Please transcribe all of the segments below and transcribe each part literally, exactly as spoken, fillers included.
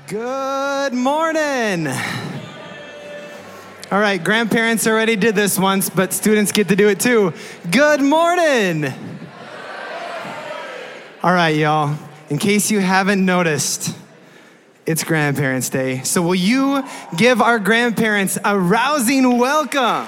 Good morning. All right, grandparents already did this once, but students get to do it too. Good morning. All right, y'all, in case you haven't noticed, it's Grandparents' Day. So will you give our grandparents a rousing welcome?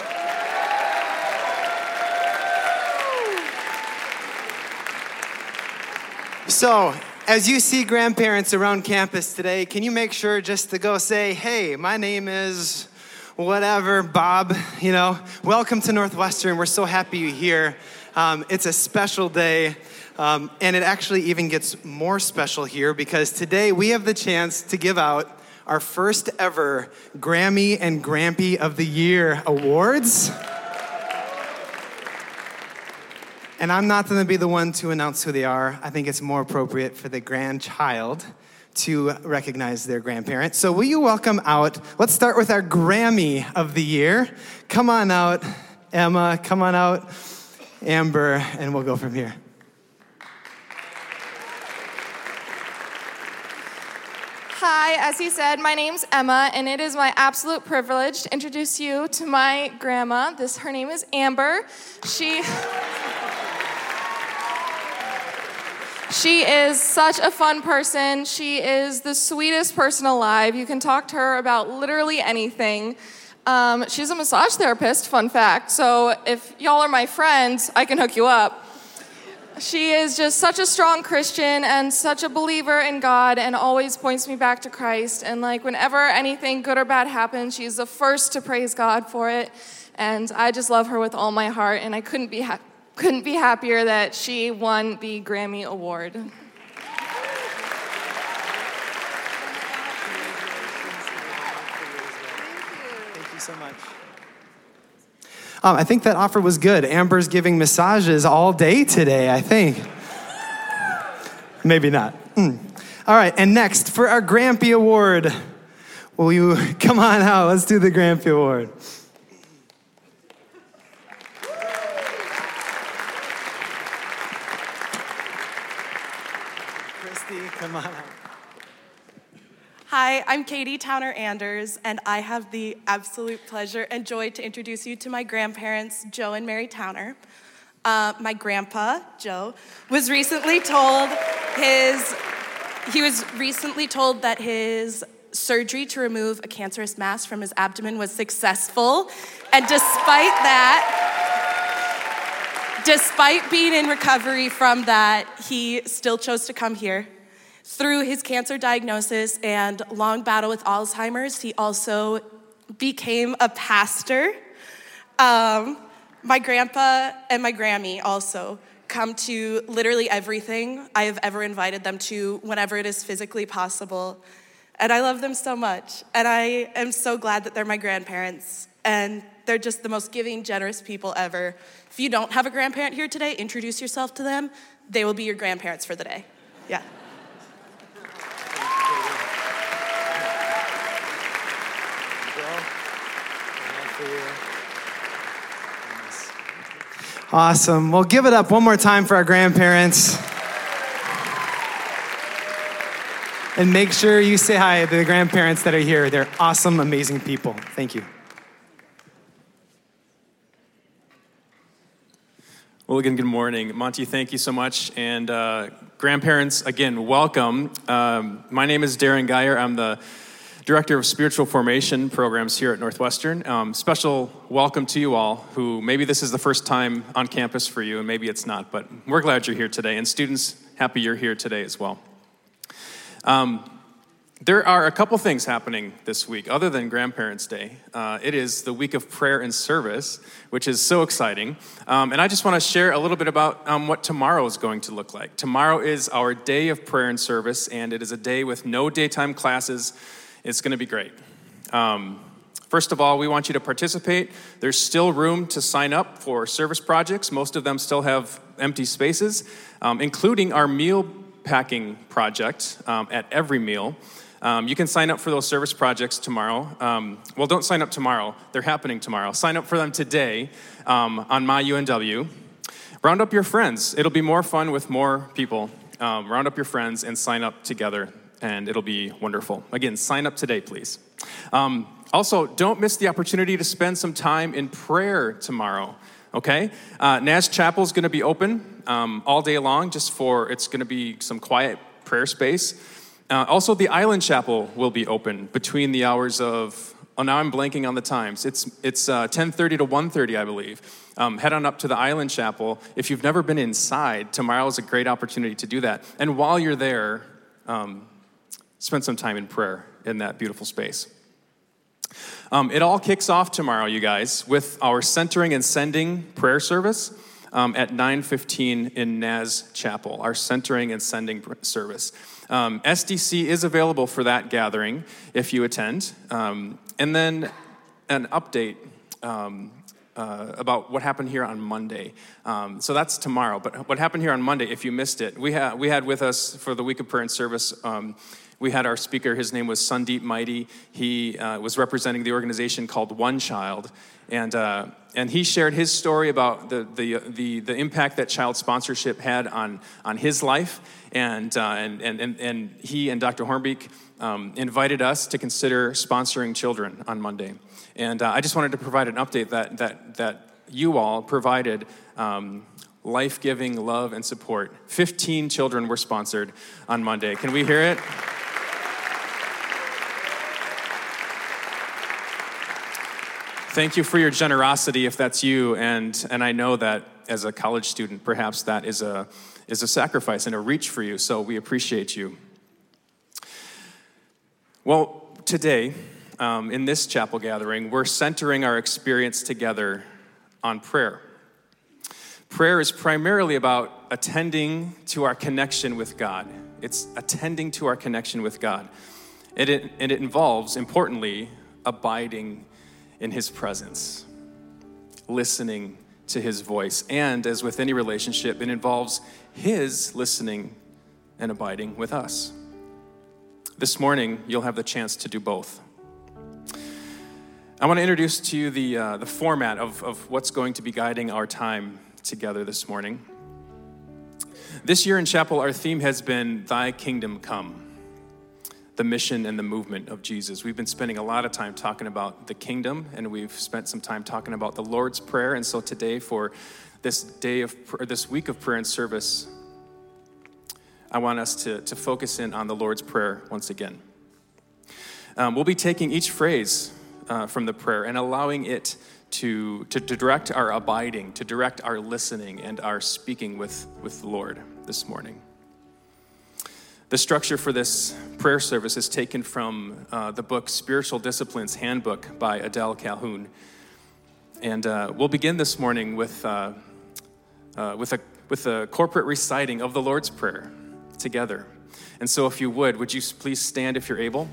So, as you see grandparents around campus today, can you make sure just to go say, hey, my name is whatever, Bob, you know, welcome to Northwestern. We're so happy you're here. Um, it's a special day, um, and it actually even gets more special here because today we have the chance to give out our first ever Grammy and Grampy of the Year awards. And I'm not going to be the one to announce who they are. I think it's more appropriate for the grandchild to recognize their grandparent. So will you welcome out, let's start with our Grammy of the Year. Come on out, Emma, come on out, Amber, and we'll go from here. Hi, as he said, my name's Emma, and it is my absolute privilege to introduce you to my grandma. This, her name is Amber. She... She is such a fun person. She is the sweetest person alive. You can talk to her about literally anything. Um, she's a massage therapist, fun fact. So if y'all are my friends, I can hook you up. She is just such a strong Christian and such a believer in God and always points me back to Christ. And like whenever anything good or bad happens, she's the first to praise God for it. And I just love her with all my heart, and I couldn't be happy. Couldn't be happier that she won the Grammy Award. Thank you so much. Um, I think that offer was good. Amber's giving massages all day today, I think. Maybe not. Mm. All right, and next, for our Grampy Award, will you come on out? Let's do the Grampy Award. Come on out. Hi, I'm Katie Towner Anders, and I have the absolute pleasure and joy to introduce you to my grandparents, Joe and Mary Towner. Uh, my grandpa, Joe, was recently told his, he was recently told that his surgery to remove a cancerous mass from his abdomen was successful, and despite that, despite being in recovery from that, he still chose to come here. Through his cancer diagnosis and long battle with Alzheimer's, he also became a pastor. Um, my grandpa and my Grammy also come to literally everything I have ever invited them to whenever it is physically possible. And I love them so much. And I am so glad that they're my grandparents. And they're just the most giving, generous people ever. If you don't have a grandparent here today, introduce yourself to them. They will be your grandparents for the day. Yeah. Awesome. Well, give it up one more time for our grandparents. And make sure you say hi to the grandparents that are here. They're awesome, amazing people. Thank you. Well, again, good morning. Monty, thank you so much. And uh, grandparents, again, welcome. Um, my name is Darren Geyer. I'm the Director of Spiritual Formation Programs here at Northwestern. Um, special welcome to you all who maybe this is the first time on campus for you, and maybe it's not, but we're glad you're here today. And students, happy you're here today as well. Um, there are a couple things happening this week other than Grandparents' Day. Uh, it is the week of prayer and service, which is so exciting. Um, and I just want to share a little bit about um, what tomorrow is going to look like. Tomorrow is our day of prayer and service, and it is a day with no daytime classes. It's going to be great. Um, first of all, we want you to participate. There's still room to sign up for service projects. Most of them still have empty spaces, um, including our meal packing project um, at every meal. Um, you can sign up for those service projects tomorrow. Um, well, don't sign up tomorrow. They're happening tomorrow. Sign up for them today um, on My U N W. Round up your friends. It'll be more fun with more people. Um, round up your friends and sign up together. and it'll be wonderful. Again, sign up today, please. Um, also, don't miss the opportunity to spend some time in prayer tomorrow, okay? Uh, Naz Chapel is going to be open um, all day long, just for, it's going to be some quiet prayer space. Uh, also, the Island Chapel will be open between the hours of, oh, now I'm blanking on the times. It's it's uh, ten thirty to one thirty, I believe. Um, head on up to the Island Chapel. If you've never been inside, tomorrow is a great opportunity to do that. And while you're there, um, spend some time in prayer in that beautiful space. Um, it all kicks off tomorrow, you guys, with our centering and sending prayer service um, at nine fifteen in Naz Chapel, our centering and sending service. Um, S D C is available for that gathering if you attend. Um, and then an update um, uh, about what happened here on Monday. Um, so that's tomorrow, but what happened here on Monday, if you missed it, we, ha- we had with us for the week of prayer and service, um, we had our speaker, his name was Sandeep Mighty. He uh, was representing the organization called One Child, and uh, and he shared his story about the the the, the impact that child sponsorship had on on his life, and uh, and, and and and he and Doctor Hornbeek um, invited us to consider sponsoring children on Monday, and uh, I just wanted to provide an update that that that you all provided. Um, life-giving love and support. fifteen children were sponsored on Monday. Can we hear it? Thank you for your generosity if that's you, and and I know that as a college student, perhaps that is a is a sacrifice and a reach for you, so we appreciate you. Well, today, um, in this chapel gathering, we're centering our experience together on prayer. Prayer is primarily about attending to our connection with God. It's attending to our connection with God. And it, and it involves, importantly, abiding in his presence, listening to his voice. And as with any relationship, it involves his listening and abiding with us. This morning, you'll have the chance to do both. I want to introduce to you the, uh, the format of, of what's going to be guiding our time together this morning. This year in chapel, our theme has been Thy Kingdom Come, the mission and the movement of Jesus. We've been spending a lot of time talking about the kingdom, and we've spent some time talking about the Lord's Prayer. And so today, for this day of or this week of prayer and service, I want us to, to focus in on the Lord's Prayer once again. Um, we'll be taking each phrase uh, from the prayer and allowing it to, to, to direct our abiding, to direct our listening and our speaking with, with the Lord this morning. The structure for this prayer service is taken from uh, the book Spiritual Disciplines Handbook by Adele Calhoun. And uh, we'll begin this morning with, uh, uh, with, a, with a corporate reciting of the Lord's Prayer together. And so if you would, would you please stand if you're able?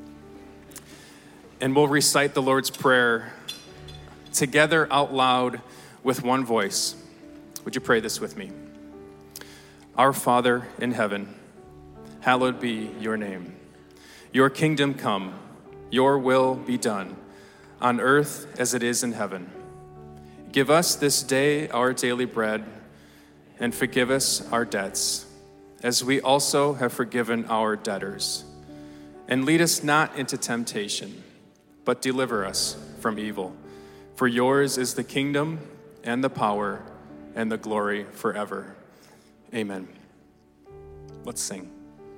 And we'll recite the Lord's Prayer together out loud with one voice. Would you pray this with me? Our Father in heaven, hallowed be your name. Your kingdom come, your will be done, on earth as it is in heaven. Give us this day our daily bread, and forgive us our debts, as we also have forgiven our debtors. And lead us not into temptation, but deliver us from evil. For yours is the kingdom and the power and the glory forever. Amen. Let's sing.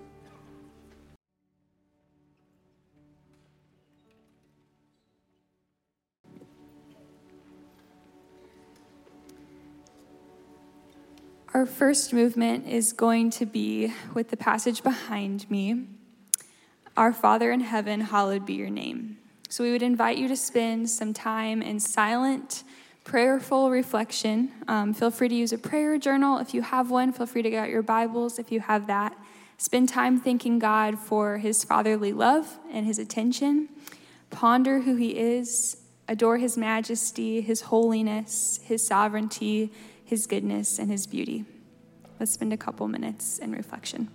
Our first movement is going to be with the passage behind me. Our Father in heaven, hallowed be your name. So we would invite you to spend some time in silent, prayerful reflection. Um, feel free to use a prayer journal if you have one. Feel free to get out your Bibles if you have that. Spend time thanking God for his fatherly love and his attention. Ponder who he is. Adore his majesty, his holiness, his sovereignty, his goodness, and his beauty. Let's spend a couple minutes in reflection.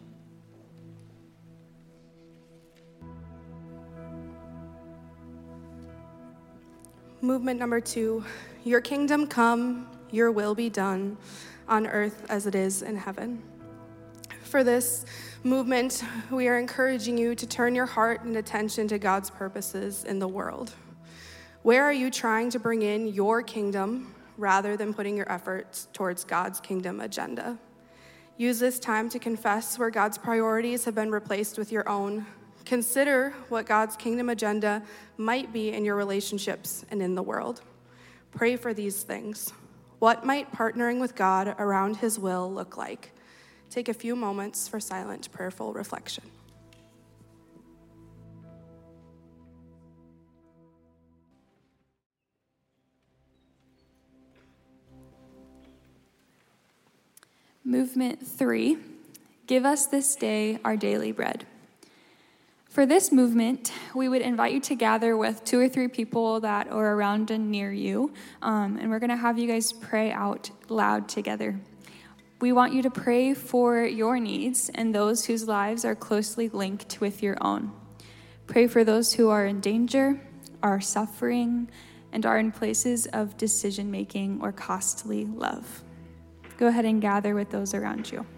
Movement number two, your kingdom come, your will be done, on earth as it is in heaven. For this movement, we are encouraging you to turn your heart and attention to God's purposes in the world. Where are you trying to bring in your kingdom rather than putting your efforts towards God's kingdom agenda? Use this time to confess where God's priorities have been replaced with your own. Consider what God's kingdom agenda might be in your relationships and in the world. Pray for these things. What might partnering with God around his will look like? Take a few moments for silent, prayerful reflection. Movement three, give us this day our daily bread. For this movement, we would invite you to gather with two or three people that are around and near you, um, and we're going to have you guys pray out loud together. We want you to pray for your needs and those whose lives are closely linked with your own. Pray for those who are in danger, are suffering, and are in places of decision-making or costly love. Go ahead and gather with those around you.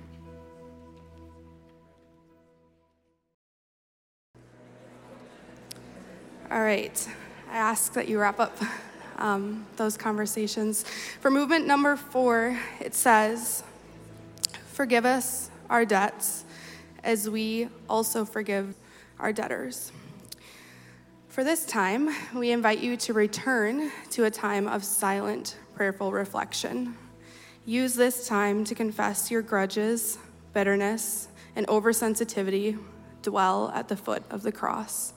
All right, I ask that you wrap up um, those conversations. For movement number four, it says, forgive us our debts as we also forgive our debtors. For this time, we invite you to return to a time of silent, prayerful reflection. Use this time to confess your grudges, bitterness, and oversensitivity dwell at the foot of the cross.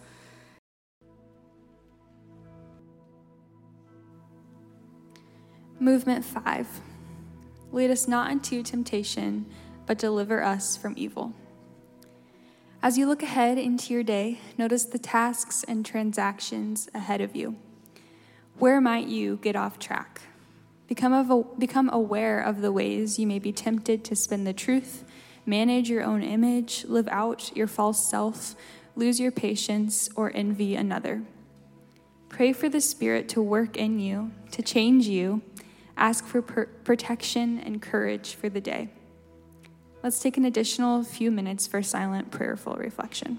Movement five, lead us not into temptation, but deliver us from evil. As you look ahead into your day, notice the tasks and transactions ahead of you. Where might you get off track? Become, of, become aware of the ways you may be tempted to spin the truth, manage your own image, live out your false self, lose your patience, or envy another. Pray for the Spirit to work in you, to change you. Ask for per- protection and courage for the day. Let's take an additional few minutes for silent, prayerful reflection.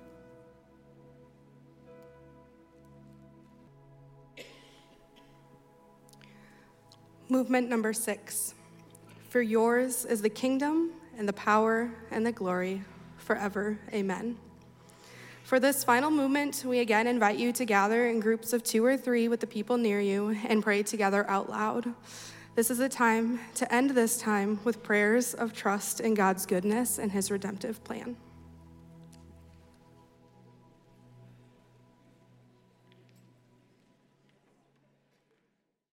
Movement number six. For yours is the kingdom and the power and the glory forever. Amen. For this final movement, we again invite you to gather in groups of two or three with the people near you and pray together out loud. This is a time to end this time with prayers of trust in God's goodness and his redemptive plan.